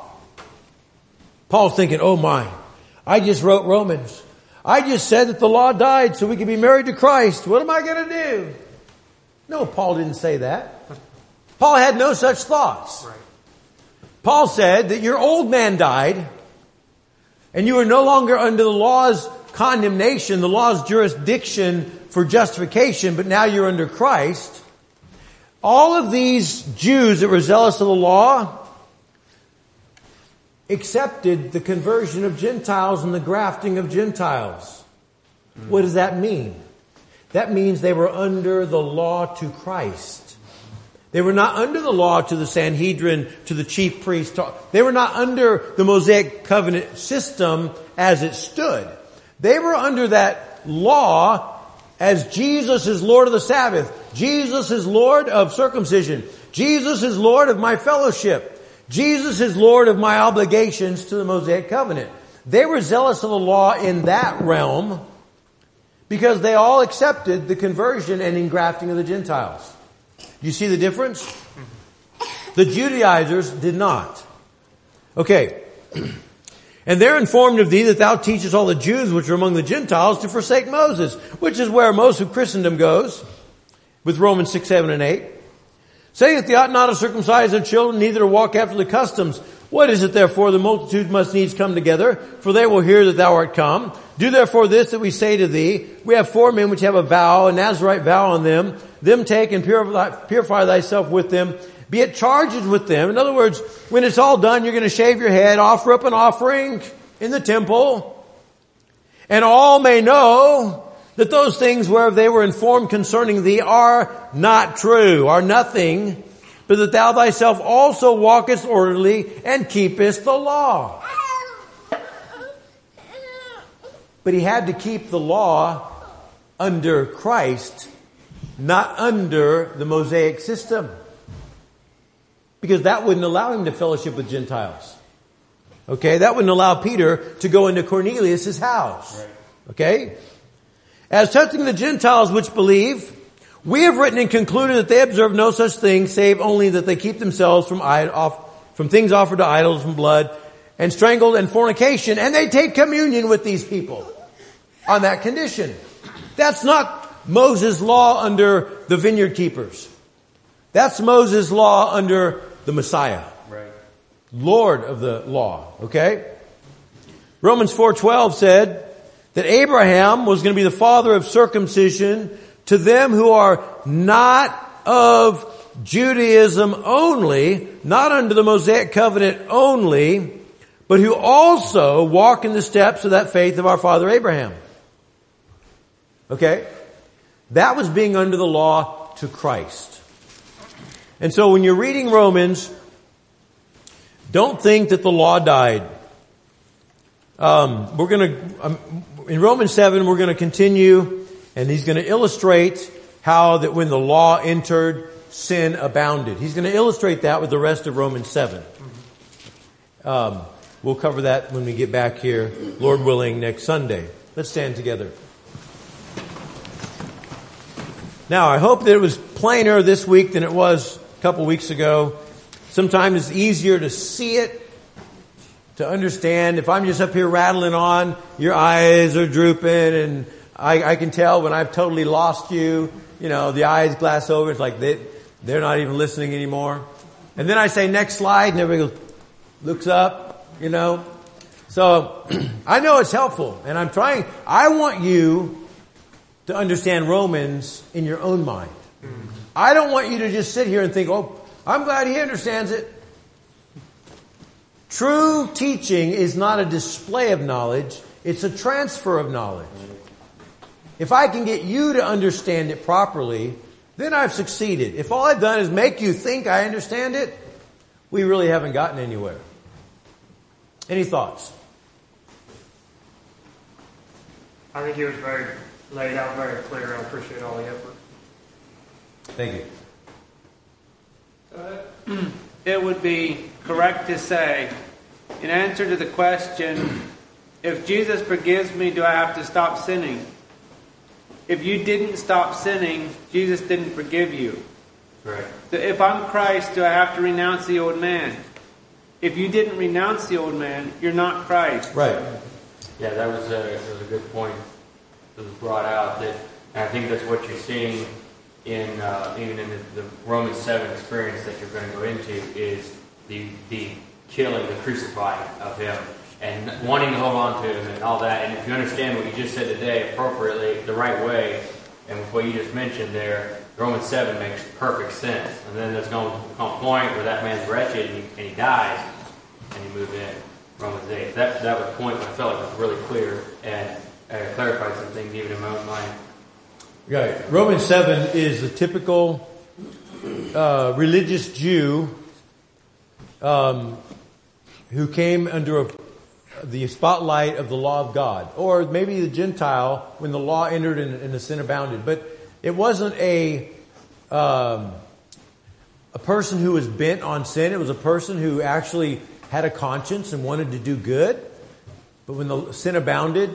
Paul's thinking, oh my, I just wrote Romans. I just said that the law died so we could be married to Christ. What am I going to do? No, Paul didn't say that. Paul had no such thoughts. Right. Paul said that your old man died and you are no longer under the law's condemnation, the law's jurisdiction for justification, but now you're under Christ. All of these Jews that were zealous of the law accepted the conversion of Gentiles and the grafting of Gentiles. Mm. What does that mean? That means they were under the law to Christ. They were not under the law to the Sanhedrin, to the chief priest. They were not under the Mosaic covenant system as it stood. They were under that law as Jesus is Lord of the Sabbath. Jesus is Lord of circumcision. Jesus is Lord of my fellowship. Jesus is Lord of my obligations to the Mosaic covenant. They were zealous of the law in that realm because they all accepted the conversion and engrafting of the Gentiles. You see the difference? The Judaizers did not. Okay. And they're informed of thee that thou teachest all the Jews which are among the Gentiles to forsake Moses, which is where most of Christendom goes, with Romans six, seven, and eight. Saying that they ought not to circumcise their children, neither to walk after the customs. What is it therefore? The multitude must needs come together, for they will hear that thou art come. Do therefore this that we say to thee. We have four men which have a vow, a Nazarite vow on them. Them take and purify, purify thyself with them. Be it charged with them. In other words, when it's all done, you're going to shave your head, offer up an offering in the temple. And all may know that those things whereof they were informed concerning thee are not true, are nothing, but that thou thyself also walkest orderly and keepest the law. But he had to keep the law under Christ, not under the Mosaic system. Because that wouldn't allow him to fellowship with Gentiles. Okay, that wouldn't allow Peter to go into Cornelius' house. Okay? As touching the Gentiles which believe, we have written and concluded that they observe no such thing, save only that they keep themselves from, off, from things offered to idols, from blood, and strangled, and fornication, and they take communion with these people on that condition. That's not Moses' law under the vineyard keepers. That's Moses' law under the Messiah. Right. Lord of the law. Okay? Romans four twelve said that Abraham was going to be the father of circumcision to them who are not of Judaism only, not under the Mosaic covenant only, but who also walk in the steps of that faith of our father Abraham. Okay? That was being under the law to Christ. And so when you're reading Romans, don't think that the law died. Um, we're going to, um, in Romans seven, we're going to continue, and he's going to illustrate how that when the law entered, sin abounded. He's going to illustrate that with the rest of Romans seven. Um, we'll cover that when we get back here, Lord willing, next Sunday. Let's stand together. Now, I hope that it was plainer this week than it was a couple weeks ago. Sometimes it's easier to see it, to understand. If I'm just up here rattling on, your eyes are drooping, and I, I can tell when I've totally lost you. You know, the eyes glass over. It's like they, they're not even listening anymore. And then I say, next slide, and everybody goes, looks up, you know. So I know it's helpful, and I'm trying. I want you to understand Romans in your own mind. I don't want you to just sit here and think, oh, I'm glad he understands it. True teaching is not a display of knowledge. It's a transfer of knowledge. If I can get you to understand it properly, then I've succeeded. If all I've done is make you think I understand it, we really haven't gotten anywhere. Any thoughts? I think he was very laid out, very clear. I appreciate all the effort. Thank you. Uh, it would be correct to say, in answer to the question, if Jesus forgives me, do I have to stop sinning? If you didn't stop sinning, Jesus didn't forgive you. Right. So if I'm Christ, do I have to renounce the old man? If you didn't renounce the old man, you're not Christ. Right. Yeah, that was a, that was a good point that was brought out. That, and I think that's what you're seeing in uh, even in the, the Romans seven experience that you're going to go into is the the killing, the crucifying of him, and wanting to hold on to him and all that. And if you understand what you just said today appropriately, the right way, and with what you just mentioned there, Romans seven makes perfect sense. And then there's going to come a point where that man's wretched and he, and he dies, and you move in. Romans eight. That that was a point that I felt like was really clear and uh, clarified some things even in my own mind. Right. Romans seven is the typical uh, religious Jew um, who came under a, the spotlight of the law of God, or maybe the Gentile when the law entered and, and the sin abounded. But it wasn't a um, a person who was bent on sin. It was a person who actually had a conscience and wanted to do good. But when the sin abounded,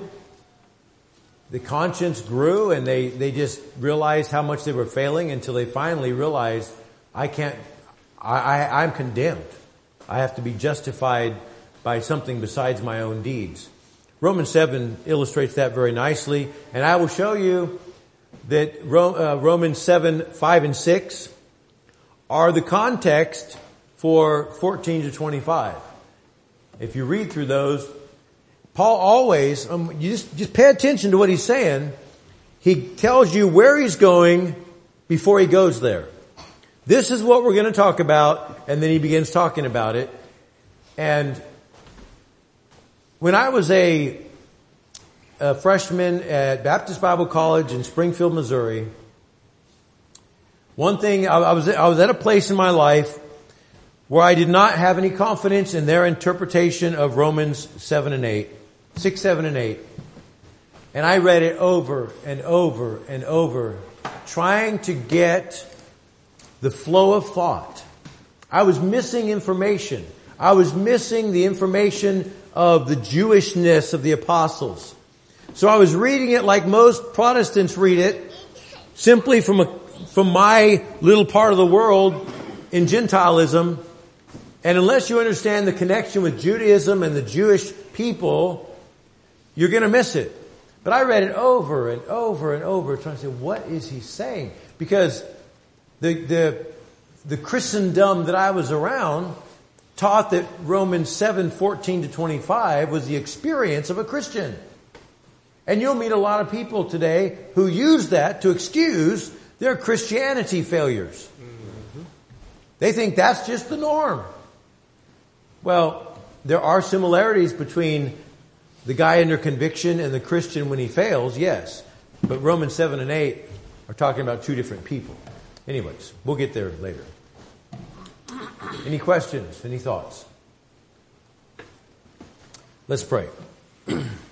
the conscience grew, and they, they just realized how much they were failing until they finally realized, I can't, I, I, I'm condemned. I have to be justified by something besides my own deeds. Romans seven illustrates that very nicely, and I will show you that uh, Romans seven, five and six are the context for fourteen to twenty-five. If you read through those, Paul always, um, you just, just pay attention to what he's saying. He tells you where he's going before he goes there. This is what we're going to talk about, and then he begins talking about it. And when I was a, a freshman at Baptist Bible College in Springfield, Missouri, one thing, I, I was I was at a place in my life where I did not have any confidence in their interpretation of Romans seven and eight. Six, seven, and eight. And I read it over and over and over, trying to get the flow of thought. I was missing information. I was missing the information of the Jewishness of the apostles. So I was reading it like most Protestants read it, simply from a, from my little part of the world in Gentilism. And unless you understand the connection with Judaism and the Jewish people, you're going to miss it. But I read it over and over and over, trying to say, what is he saying? Because the the the Christendom that I was around taught that Romans seven, fourteen to twenty-five was the experience of a Christian. And you'll meet a lot of people today who use that to excuse their Christianity failures. Mm-hmm. They think that's just the norm. Well, there are similarities between the guy under conviction and the Christian when he fails, yes. But Romans seven and eight are talking about two different people. Anyways, we'll get there later. Any questions? Any thoughts? Let's pray.